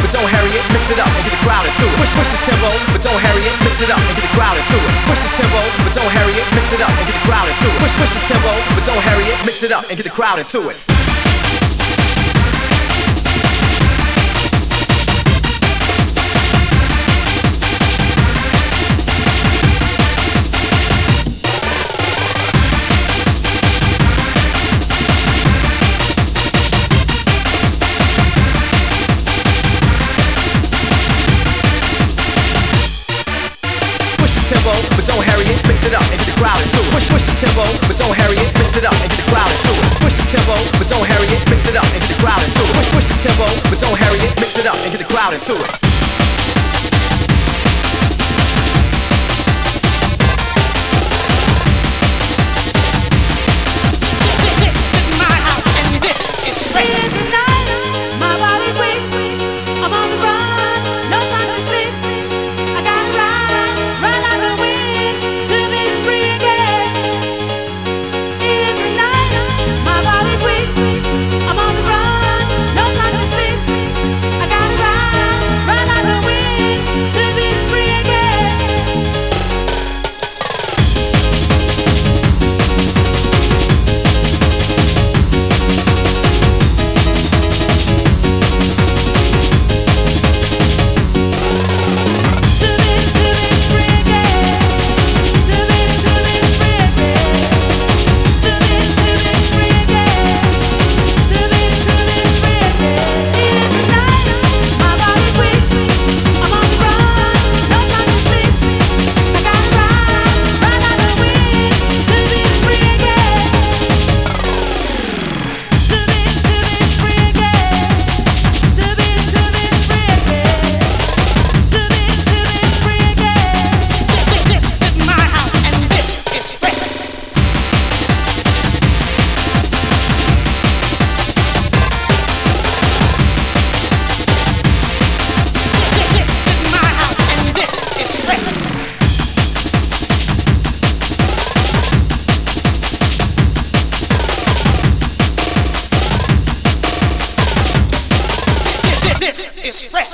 but don't hurry it. Mix it up and get the crowd into it. Push the tempo, but don't hurry it. Mix it up and get the crowd into it. Push the tempo, but don't hurry it. Mix it up and get the crowd into it. Push the tempo, but don't hurry it. Mix it up and get the crowd into it. But don't hurry it, mix it up and get the crowd into it. Push the tempo, but don't hurry it, mix it up and get the crowd into it. Push the tempo, but don't hurry it, mix it up and get the crowd into it. Push the tempo, but don't hurry it, mix it up and get the crowd into it. It's fresh.